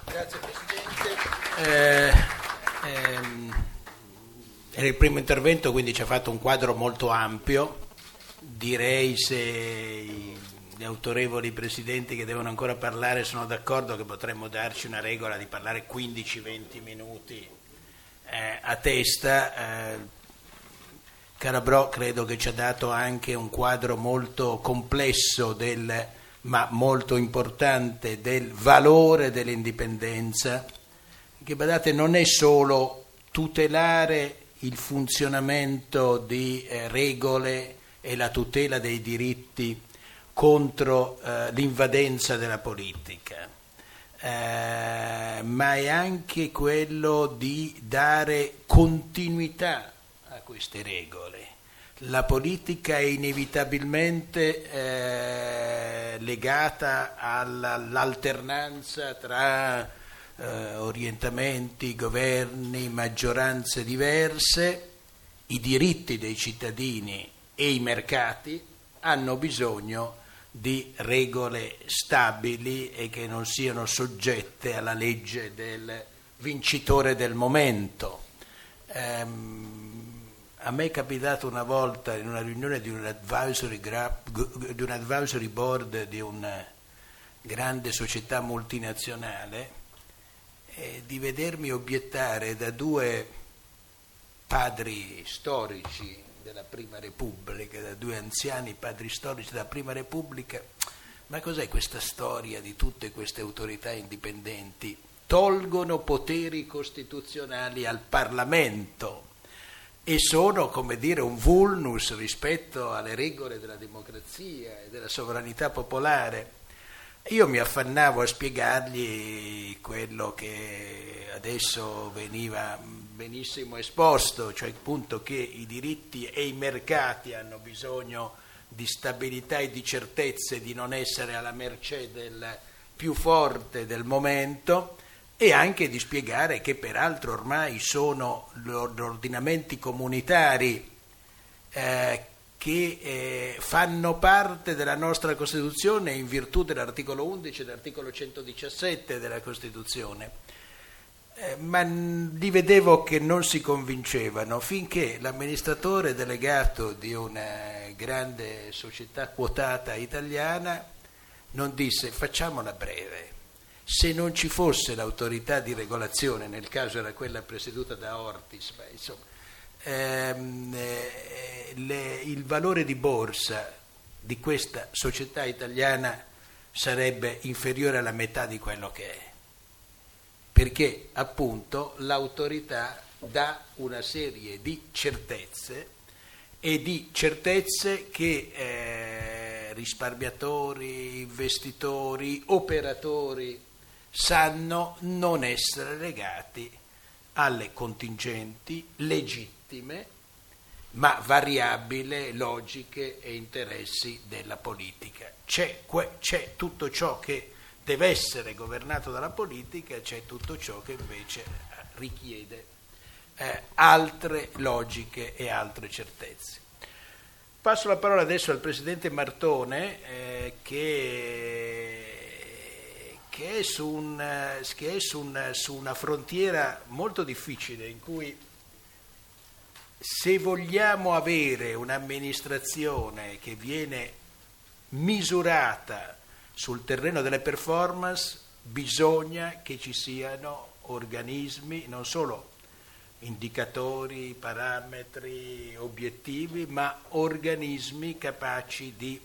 Grazie Presidente. Era il primo intervento, quindi ci ha fatto un quadro molto ampio. Direi, se gli autorevoli presidenti che devono ancora parlare sono d'accordo, che potremmo darci una regola di parlare 15-20 minuti a testa. Calabrò credo che ci ha dato anche un quadro molto complesso ma molto importante del valore dell'indipendenza, che badate non è solo tutelare il funzionamento di regole e la tutela dei diritti contro l'invadenza della politica, ma è anche quello di dare continuità a queste regole. La politica è inevitabilmente legata all'alternanza tra orientamenti, governi, maggioranze diverse. I diritti dei cittadini e i mercati hanno bisogno di regole stabili e che non siano soggette alla legge del vincitore del momento. A me è capitato una volta in una riunione di un advisory board di una grande società multinazionale di vedermi obiettare da due padri storici della Prima Repubblica, da due anziani padri storici della Prima Repubblica: ma cos'è questa storia di tutte queste autorità indipendenti? Tolgono poteri costituzionali al Parlamento e sono, come dire, un vulnus rispetto alle regole della democrazia e della sovranità popolare. Io mi affannavo a spiegargli quello che adesso veniva benissimo esposto, cioè appunto che i diritti e i mercati hanno bisogno di stabilità e di certezze, di non essere alla mercé del più forte del momento, e anche di spiegare che peraltro ormai sono gli ordinamenti comunitari che fanno parte della nostra Costituzione in virtù dell'articolo 11 e dell'articolo 117 della Costituzione. Ma li vedevo che non si convincevano finché l'amministratore delegato di una grande società quotata italiana non disse: facciamola breve. Se non ci fosse l'autorità di regolazione, nel caso era quella presieduta da Ortis, ma insomma, il valore di borsa di questa società italiana sarebbe inferiore alla metà di quello che è, perché appunto l'autorità dà una serie di certezze, e di certezze che risparmiatori, investitori, operatori sanno non essere legati alle contingenti legittime ma variabili logiche e interessi della politica. C'è tutto ciò che deve essere governato dalla politica, c'è tutto ciò che invece richiede altre logiche e altre certezze. Passo la parola adesso al Presidente Martone che è su una frontiera molto difficile, in cui, se vogliamo avere un'amministrazione che viene misurata sul terreno delle performance, bisogna che ci siano organismi, non solo indicatori, parametri, obiettivi, ma organismi capaci di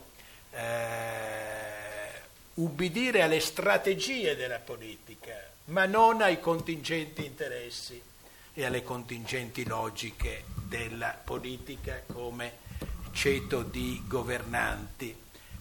ubbidire alle strategie della politica, ma non ai contingenti interessi e alle contingenti logiche della politica come ceto di governanti.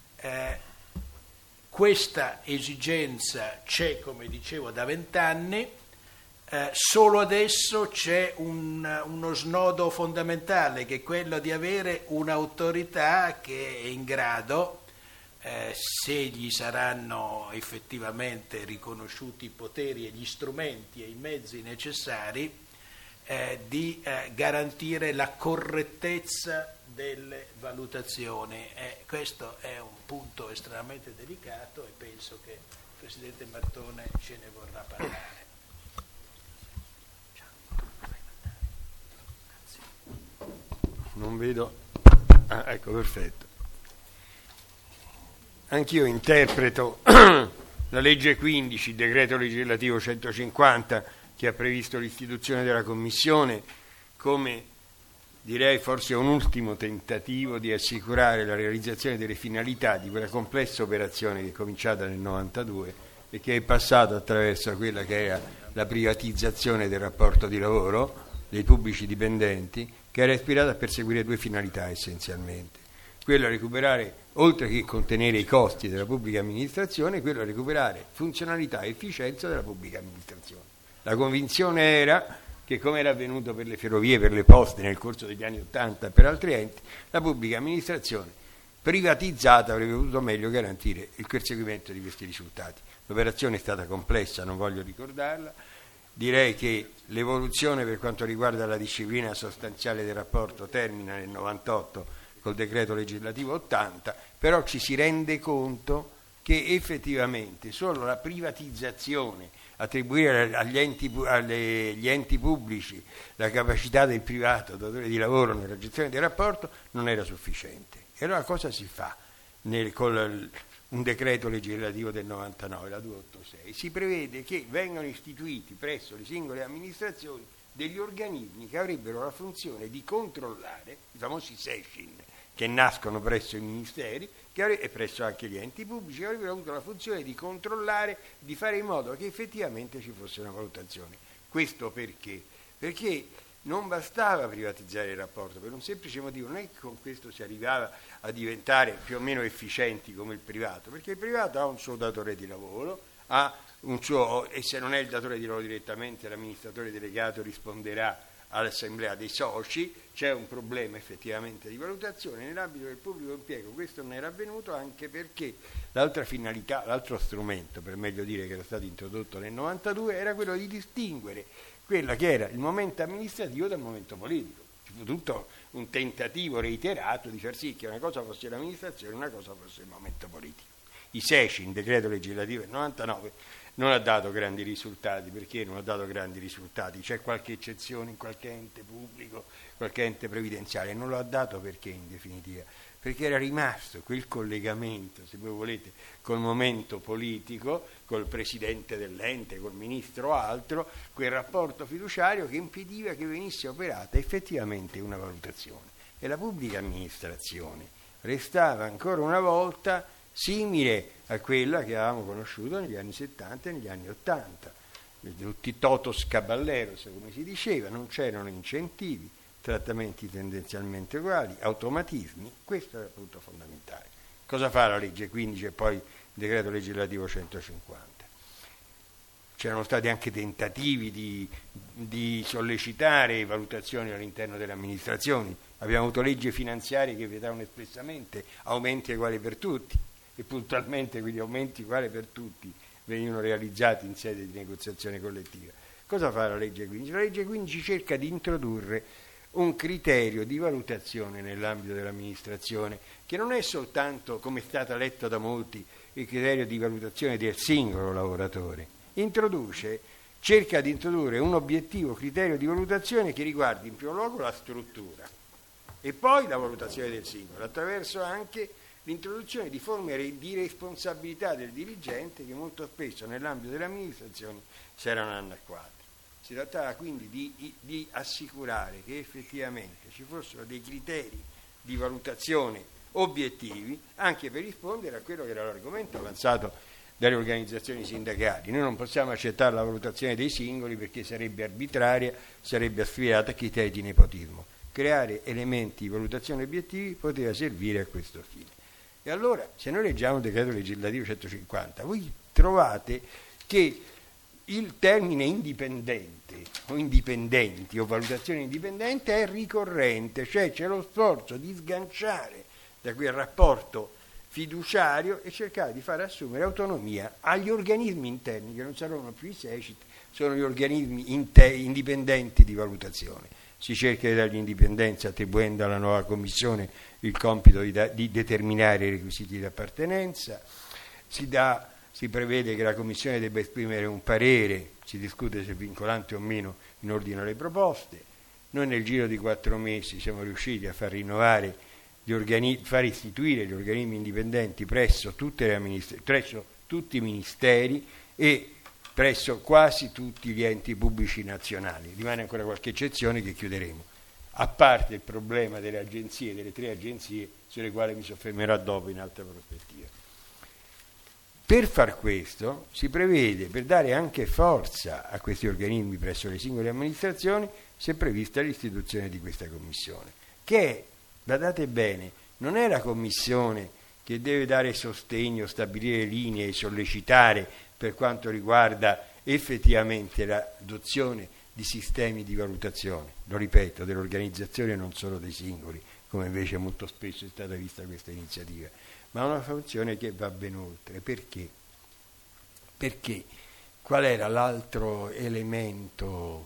Questa esigenza c'è, come dicevo, da 20 anni. Solo adesso c'è uno snodo fondamentale, che è quello di avere un'autorità che è in grado, se gli saranno effettivamente riconosciuti i poteri e gli strumenti e i mezzi necessari, di garantire la correttezza delle valutazioni. Questo è un punto estremamente delicato, e penso che Presidente Martone ce ne vorrà parlare. Non vedo. Ecco, perfetto. Anch'io interpreto la legge 15, il decreto legislativo 150, che ha previsto l'istituzione della Commissione, come direi forse un ultimo tentativo di assicurare la realizzazione delle finalità di quella complessa operazione che è cominciata nel 92 e che è passata attraverso quella che era la privatizzazione del rapporto di lavoro dei pubblici dipendenti, che era ispirata a perseguire due finalità essenzialmente: quello a recuperare, oltre che contenere i costi della pubblica amministrazione, quello a recuperare funzionalità e efficienza della pubblica amministrazione. La convinzione era che, come era avvenuto per le ferrovie, per le poste nel corso degli anni '80 e per altri enti, la pubblica amministrazione privatizzata avrebbe potuto meglio garantire il perseguimento di questi risultati. L'operazione è stata complessa, non voglio ricordarla. Direi che l'evoluzione per quanto riguarda la disciplina sostanziale del rapporto termina nel 98 col decreto legislativo 80, però ci si rende conto che effettivamente solo la privatizzazione, attribuire agli enti pubblici la capacità del privato datore di lavoro nella gestione del rapporto non era sufficiente. E allora cosa si fa con un decreto legislativo del 99, la 286? Si prevede che vengano istituiti presso le singole amministrazioni degli organismi che avrebbero la funzione di controllare, i famosi SECIN, che nascono presso i ministeri e presso anche gli enti pubblici, che avrebbero avuto la funzione di controllare, di fare in modo che effettivamente ci fosse una valutazione. Questo perché? Perché non bastava privatizzare il rapporto, per un semplice motivo: non è che con questo si arrivava a diventare più o meno efficienti come il privato, perché il privato ha un suo datore di lavoro, ha un suo, e se non è il datore di lavoro direttamente, l'amministratore delegato risponderà all'assemblea dei soci. C'è un problema effettivamente di valutazione. Nell'ambito del pubblico impiego questo non era avvenuto, anche perché l'altra finalità, l'altro strumento, per meglio dire, che era stato introdotto nel 92 era quello di distinguere quella che era il momento amministrativo dal momento politico. Ci fu tutto un tentativo reiterato di far sì che una cosa fosse l'amministrazione e una cosa fosse il momento politico. I SECI, in decreto legislativo del 99, non ha dato grandi risultati. Perché non ha dato grandi risultati? C'è qualche eccezione in qualche ente pubblico, qualche ente previdenziale, non lo ha dato perché, in definitiva? Perché era rimasto quel collegamento, se voi volete, col momento politico, col presidente dell'ente, col ministro o altro, quel rapporto fiduciario che impediva che venisse operata effettivamente una valutazione. E la pubblica amministrazione restava ancora una volta simile a quella che avevamo conosciuto negli anni 70 e negli anni 80, tutti totos caballeros, come si diceva, non c'erano incentivi, trattamenti tendenzialmente uguali, automatismi. Questo era il punto fondamentale. Cosa fa la legge 15 e poi il decreto legislativo 150? C'erano stati anche tentativi di sollecitare valutazioni all'interno delle amministrazioni. Abbiamo avuto leggi finanziarie che vietavano espressamente aumenti uguali per tutti, e puntualmente quegli aumenti uguali per tutti venivano realizzati in sede di negoziazione collettiva. Cosa fa la legge 15? La legge 15 cerca di introdurre un criterio di valutazione nell'ambito dell'amministrazione, che non è soltanto, come è stato letto da molti, il criterio di valutazione del singolo lavoratore. Cerca di introdurre un obiettivo criterio di valutazione che riguardi in primo luogo la struttura e poi la valutazione del singolo, attraverso anche l'introduzione di forme di responsabilità del dirigente che molto spesso nell'ambito delle amministrazioni si erano annacquate. Si trattava quindi di assicurare che effettivamente ci fossero dei criteri di valutazione obiettivi, anche per rispondere a quello che era l'argomento avanzato dalle organizzazioni sindacali. Noi non possiamo accettare la valutazione dei singoli perché sarebbe arbitraria, sarebbe affidata a criteri di nepotismo. Creare elementi di valutazione obiettivi poteva servire a questo fine. E allora, se noi leggiamo il decreto legislativo 150, voi trovate che il termine indipendente o indipendenti o valutazione indipendente è ricorrente, cioè c'è lo sforzo di sganciare da quel rapporto fiduciario e cercare di far assumere autonomia agli organismi interni, che non saranno più i SECIT, sono gli organismi indipendenti di valutazione. Si cerca di dargli indipendenza attribuendo alla nuova commissione il compito di determinare i requisiti di appartenenza, si dà si prevede che la Commissione debba esprimere un parere, si discute se vincolante o meno in ordine alle proposte. Noi nel giro di 4 mesi siamo riusciti a far rinnovare far istituire gli organismi indipendenti presso tutti i ministeri e presso quasi tutti gli enti pubblici nazionali. Rimane ancora qualche eccezione che chiuderemo, a parte il problema delle agenzie, delle 3 agenzie sulle quali mi soffermerò dopo in altra prospettiva. Per far questo si prevede, per dare anche forza a questi organismi presso le singole amministrazioni, si è prevista l'istituzione di questa commissione, che, badate bene, non è la commissione che deve dare sostegno, stabilire linee e sollecitare per quanto riguarda effettivamente l'adozione di sistemi di valutazione, lo ripeto, dell'organizzazione e non solo dei singoli, come invece molto spesso è stata vista questa iniziativa, ma una funzione che va ben oltre. Perché? Perché qual era l'altro elemento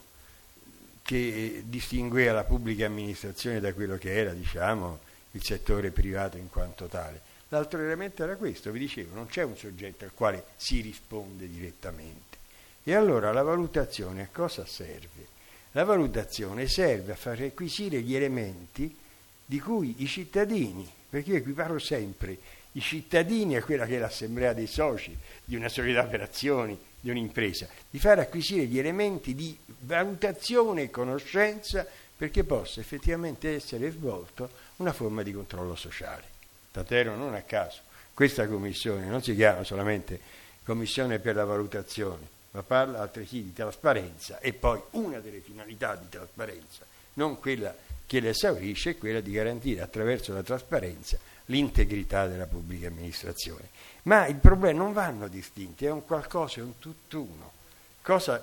che distingueva la pubblica amministrazione da quello che era, diciamo, il settore privato in quanto tale? L'altro elemento era questo, vi dicevo, non c'è un soggetto al quale si risponde direttamente. E allora la valutazione a cosa serve? La valutazione serve a far requisire gli elementi di cui i cittadini, perché io equiparo sempre i cittadini a quella che è l'assemblea dei soci di una società per azioni, di un'impresa, di far acquisire gli elementi di valutazione e conoscenza perché possa effettivamente essere svolto una forma di controllo sociale. Tatero, non a caso, questa commissione non si chiama solamente Commissione per la valutazione, ma parla altresì di trasparenza, e poi una delle finalità di trasparenza, non quella che l'esaurisce, è quella di garantire attraverso la trasparenza l'integrità della pubblica amministrazione. Ma il problema non vanno distinti, è un qualcosa, è un tutt'uno. Cosa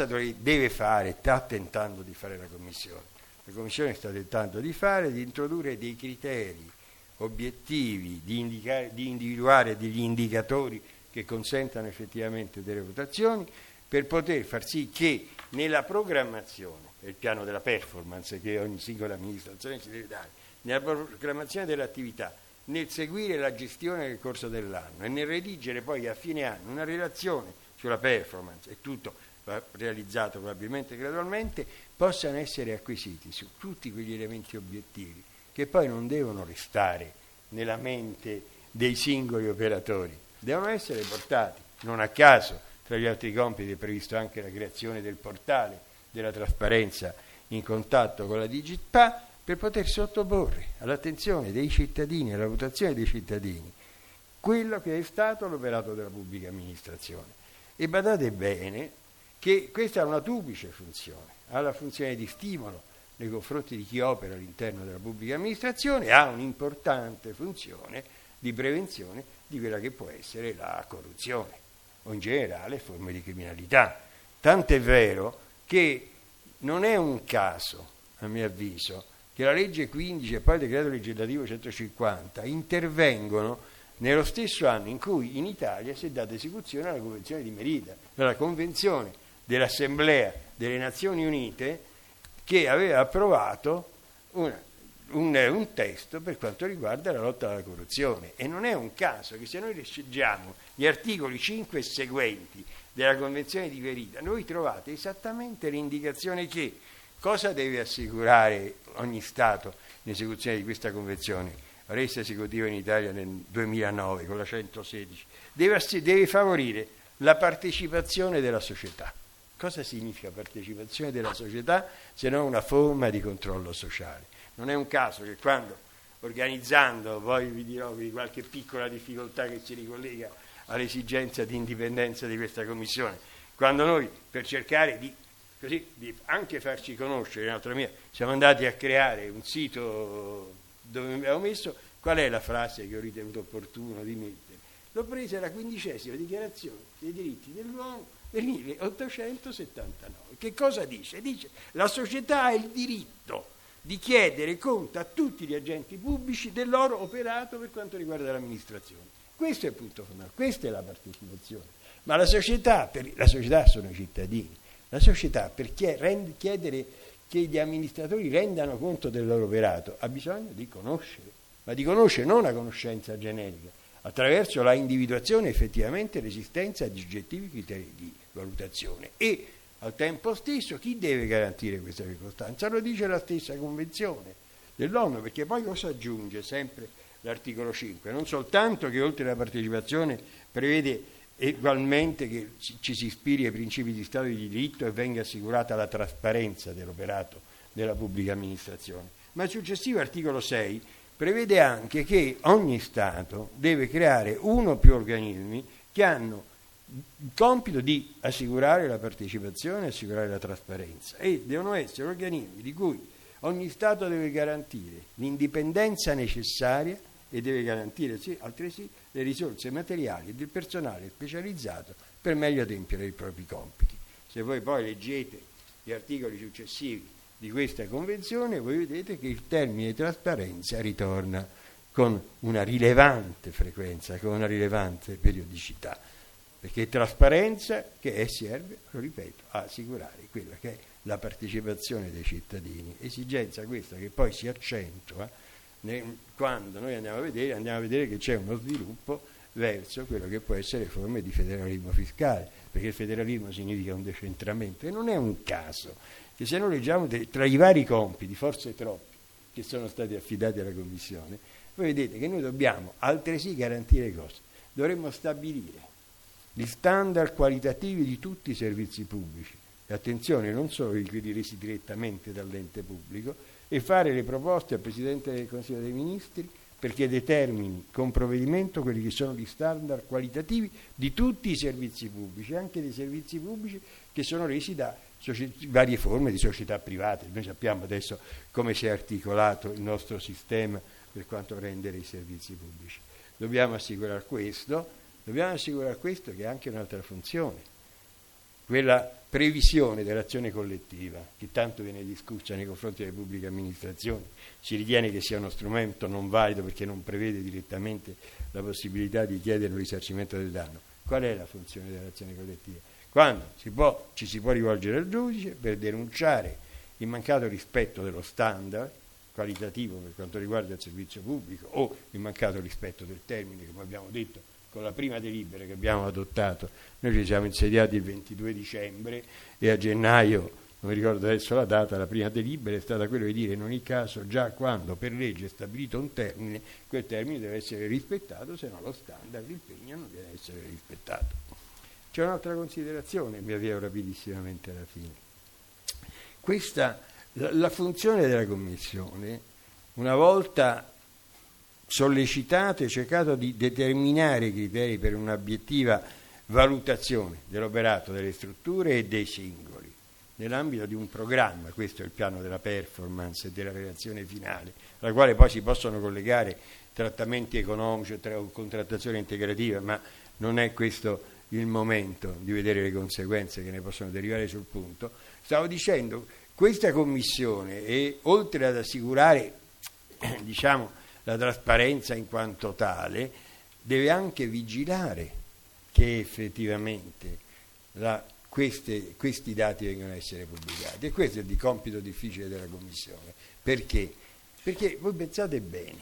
deve fare, sta tentando di fare la Commissione? La Commissione sta tentando di introdurre dei criteri obiettivi, di individuare degli indicatori che consentano effettivamente delle votazioni, per poter far sì che nella programmazione, è il piano della performance che ogni singola amministrazione si deve dare, nella programmazione dell'attività, nel seguire la gestione nel corso dell'anno e nel redigere poi a fine anno una relazione sulla performance, e tutto va realizzato probabilmente gradualmente, possano essere acquisiti su tutti quegli elementi obiettivi che poi non devono restare nella mente dei singoli operatori, devono essere portati. Non a caso, tra gli altri compiti è previsto anche la creazione del portale della trasparenza in contatto con la DigitPA, per poter sottoporre all'attenzione dei cittadini, alla votazione dei cittadini, quello che è stato l'operato della pubblica amministrazione. E badate bene che questa è una duplice funzione, ha la funzione di stimolo nei confronti di chi opera all'interno della pubblica amministrazione, ha un'importante funzione di prevenzione di quella che può essere la corruzione o in generale forme di criminalità. Tant'è vero che non è un caso, a mio avviso, che la legge 15 e poi il decreto legislativo 150 intervengono nello stesso anno in cui in Italia si è data esecuzione alla Convenzione di Merida, la Convenzione dell'Assemblea delle Nazioni Unite, che aveva approvato un testo per quanto riguarda la lotta alla corruzione. E non è un caso che se noi leggiamo gli articoli 5 e seguenti della Convenzione di Merida, noi trovate esattamente l'indicazione che cosa deve assicurare ogni Stato in esecuzione di questa Convenzione, resa esecutiva in Italia nel 2009 con la 116, deve favorire la partecipazione della società. Cosa significa partecipazione della società se non una forma di controllo sociale? Non è un caso che quando, organizzando, poi vi dirò di qualche piccola difficoltà che si ricollega all'esigenza di indipendenza di questa Commissione, quando noi, per cercare di anche farci conoscere in autonomia, siamo andati a creare un sito dove abbiamo messo qual è la frase che ho ritenuto opportuno di mettere. L'ho presa la 15ª dichiarazione dei diritti dell'uomo del 1879. Che cosa dice? Dice: la società ha il diritto di chiedere conto a tutti gli agenti pubblici del loro operato per quanto riguarda l'amministrazione. Questo è il punto fondamentale, questa è la partecipazione. Ma la società sono i cittadini. La società, per chiedere che gli amministratori rendano conto del loro operato, ha bisogno di conoscere, ma di conoscere non una conoscenza generica, attraverso la individuazione effettivamente e l'esistenza di oggettivi criteri di valutazione. E al tempo stesso chi deve garantire questa circostanza? Lo dice la stessa Convenzione dell'ONU, perché poi cosa aggiunge sempre l'articolo 5? Non soltanto che oltre alla partecipazione prevede ugualmente che ci si ispiri ai principi di Stato di diritto e venga assicurata la trasparenza dell'operato della pubblica amministrazione, ma il successivo articolo 6 prevede anche che ogni Stato deve creare uno o più organismi che hanno il compito di assicurare la partecipazione e assicurare la trasparenza, e devono essere organismi di cui ogni Stato deve garantire l'indipendenza necessaria e deve garantire altresì le risorse materiali e del personale specializzato per meglio adempiere i propri compiti. Se voi poi leggete gli articoli successivi di questa convenzione, voi vedete che il termine trasparenza ritorna con una rilevante frequenza, con una rilevante periodicità, perché trasparenza che serve, lo ripeto, a assicurare quella che è la partecipazione dei cittadini, esigenza questa che poi si accentua quando noi andiamo a vedere che c'è uno sviluppo verso quello che può essere forme di federalismo fiscale, perché il federalismo significa un decentramento, e non è un caso che se noi leggiamo tra i vari compiti, forse troppi, che sono stati affidati alla Commissione, voi vedete che noi dobbiamo altresì garantire cosa? Dovremmo stabilire gli standard qualitativi di tutti i servizi pubblici, e attenzione, non solo quelli resi direttamente dall'ente pubblico, e fare le proposte al Presidente del Consiglio dei Ministri perché determini con provvedimento quelli che sono gli standard qualitativi di tutti i servizi pubblici, anche dei servizi pubblici che sono resi da varie forme di società private. Noi sappiamo adesso come si è articolato il nostro sistema per quanto rende i servizi pubblici. Dobbiamo assicurare questo che è anche un'altra funzione, quella previsione dell'azione collettiva che tanto viene discussa nei confronti delle pubbliche amministrazioni. Si ritiene che sia uno strumento non valido perché non prevede direttamente la possibilità di chiedere un risarcimento del danno. Qual è la funzione dell'azione collettiva? Quando ci si può rivolgere al giudice per denunciare il mancato rispetto dello standard qualitativo per quanto riguarda il servizio pubblico o il mancato rispetto del termine, come abbiamo detto con la prima delibera che abbiamo adottato. Noi ci siamo insediati il 22 dicembre e a gennaio, non mi ricordo adesso la data, la prima delibera è stata quella di dire in ogni caso già quando per legge è stabilito un termine, quel termine deve essere rispettato, se no lo standard, l'impegno non deve essere rispettato. C'è un'altra considerazione, mi avvio rapidissimamente alla fine. La funzione della Commissione, una volta sollecitato e cercato di determinare i criteri per un'obiettiva valutazione dell'operato delle strutture e dei singoli nell'ambito di un programma, questo è il piano della performance e della relazione finale, alla quale poi si possono collegare trattamenti economici o contrattazione integrativa, ma non è questo il momento di vedere le conseguenze che ne possono derivare sul punto. Stavo dicendo, questa commissione, e oltre ad assicurare la trasparenza in quanto tale, deve anche vigilare che effettivamente questi dati vengano a essere pubblicati, e questo è il compito difficile della Commissione. Perché? Perché voi pensate bene,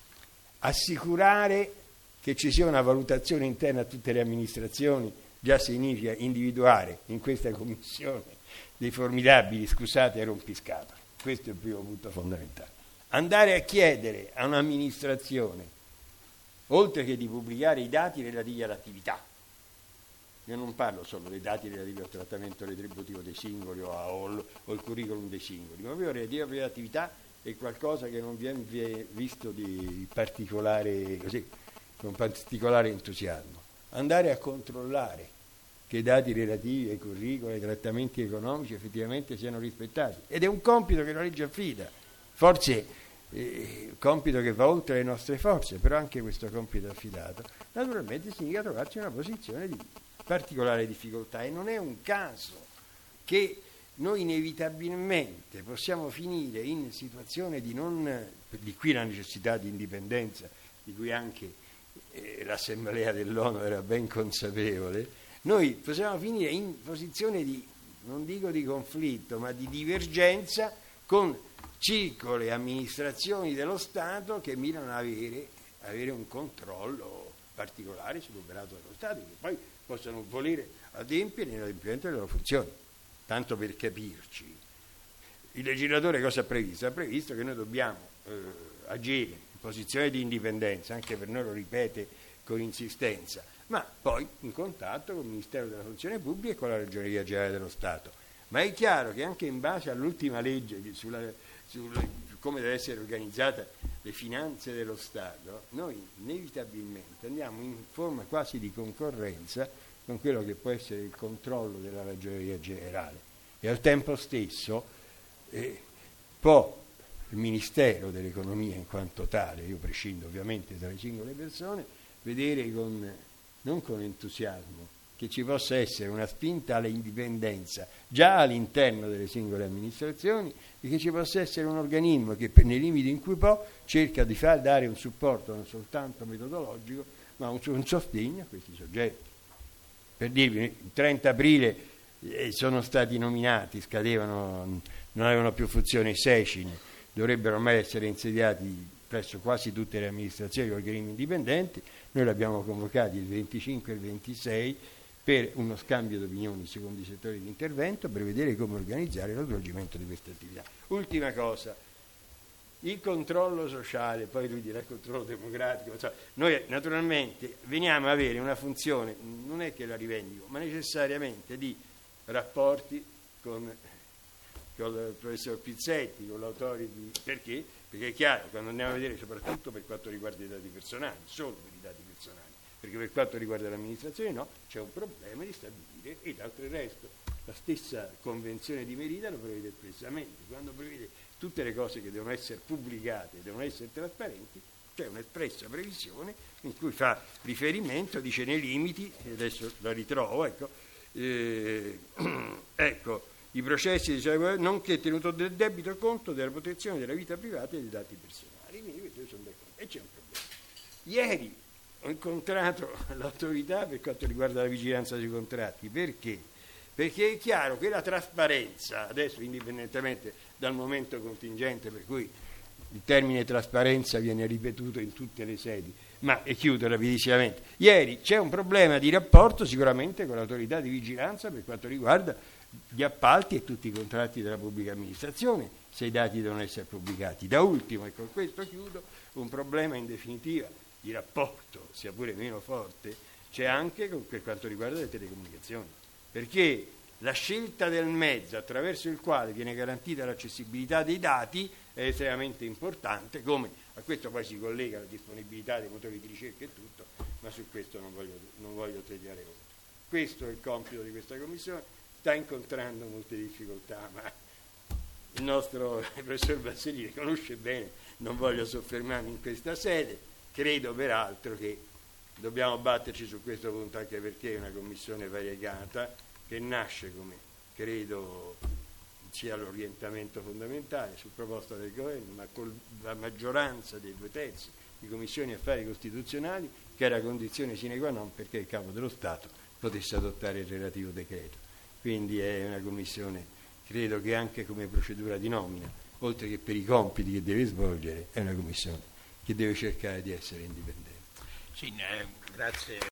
assicurare che ci sia una valutazione interna a tutte le amministrazioni già significa individuare in questa Commissione dei formidabili, scusate, rompiscatole. Questo è il primo punto fondamentale. Andare a chiedere a un'amministrazione, oltre che di pubblicare i dati relativi all'attività, io non parlo solo dei dati relativi al trattamento retributivo dei singoli o il curriculum dei singoli, ma proprio relativi all'attività è qualcosa che non viene visto di particolare, così, con particolare entusiasmo. Andare a controllare che i dati relativi ai curricoli, ai trattamenti economici effettivamente siano rispettati, ed è un compito che la legge affida, forse compito che va oltre le nostre forze, però anche questo compito affidato naturalmente significa trovarci in una posizione di particolare difficoltà, e non è un caso che noi inevitabilmente possiamo finire in situazione di qui la necessità di indipendenza, di cui anche l'Assemblea dell'ONU era ben consapevole. Noi possiamo finire in posizione di, non dico di conflitto, ma di divergenza con circoli e amministrazioni dello Stato che mirano a avere un controllo particolari sull'operato dello Stato, che poi possono volere adempiere nell'adempimento delle loro funzioni. Tanto per capirci, il legislatore cosa ha previsto? Ha previsto che noi dobbiamo agire in posizione di indipendenza, anche per noi lo ripete con insistenza, ma poi in contatto con il Ministero della Funzione Pubblica e con la Ragioneria Generale dello Stato. Ma è chiaro che anche in base all'ultima legge su come deve essere organizzata le finanze dello Stato, noi inevitabilmente andiamo in forma quasi di concorrenza con quello che può essere il controllo della Ragioneria Generale, e al tempo stesso può il Ministero dell'Economia in quanto tale, io prescindo ovviamente dalle singole persone, vedere non con entusiasmo che ci possa essere una spinta all'indipendenza già all'interno delle singole amministrazioni, e che ci possa essere un organismo che nei limiti in cui può cerca di dare un supporto non soltanto metodologico ma un sostegno a questi soggetti. Per dirvi, il 30 aprile sono stati nominati, scadevano, non avevano più funzione i SECIN, dovrebbero ormai essere insediati presso quasi tutte le amministrazioni e organismi indipendenti. Noi li abbiamo convocati il 25 e il 26 per uno scambio di opinioni secondo i settori di intervento, per vedere come organizzare lo svolgimento di queste attività. Ultima cosa, il controllo sociale, poi lui dirà il controllo democratico, noi naturalmente veniamo a avere una funzione, non è che la rivendico, ma necessariamente di rapporti con il professor Pizzetti, con l'autority. Perché? Perché è chiaro, quando andiamo a vedere, soprattutto per quanto riguarda i dati personali, solo per i dati personali, perché per quanto riguarda l'amministrazione no, c'è un problema di stabilire, e d'altro resto la stessa Convenzione di Merida lo prevede espressamente, quando prevede tutte le cose che devono essere pubblicate, devono essere trasparenti, c'è un'espressa previsione in cui fa riferimento, dice nei limiti, e adesso la ritrovo, ecco, i processi nonché tenuto del debito conto della protezione della vita privata e dei dati personali. Quindi questo sono d'accordo. E c'è un problema. Ieri ho incontrato l'autorità per quanto riguarda la vigilanza sui contratti. Perché? Perché è chiaro che la trasparenza, adesso indipendentemente dal momento contingente per cui il termine trasparenza viene ripetuto in tutte le sedi, ma e chiudo rapidissimamente, ieri c'è un problema di rapporto sicuramente con l'autorità di vigilanza per quanto riguarda gli appalti e tutti i contratti della pubblica amministrazione, se i dati devono essere pubblicati. Da ultimo, e con questo chiudo, un problema in definitiva di rapporto, sia pure meno forte, c'è anche per quanto riguarda le telecomunicazioni, perché la scelta del mezzo attraverso il quale viene garantita l'accessibilità dei dati è estremamente importante, come a questo poi si collega la disponibilità dei motori di ricerca e tutto, ma su questo non voglio tagliare oltre. Questo è il compito di questa commissione, sta incontrando molte difficoltà, ma il nostro professor Bassolini conosce bene, non voglio soffermarmi in questa sede, credo peraltro che dobbiamo batterci su questo punto, anche perché è una commissione variegata che nasce, come credo sia l'orientamento fondamentale, su proposta del governo, ma con la maggioranza dei 2/3 di commissioni affari costituzionali, che era condizione sine qua non perché il Capo dello Stato potesse adottare il relativo decreto. Quindi è una commissione, credo che anche come procedura di nomina, oltre che per i compiti che deve svolgere, è una commissione che deve cercare di essere indipendente. Sì, grazie.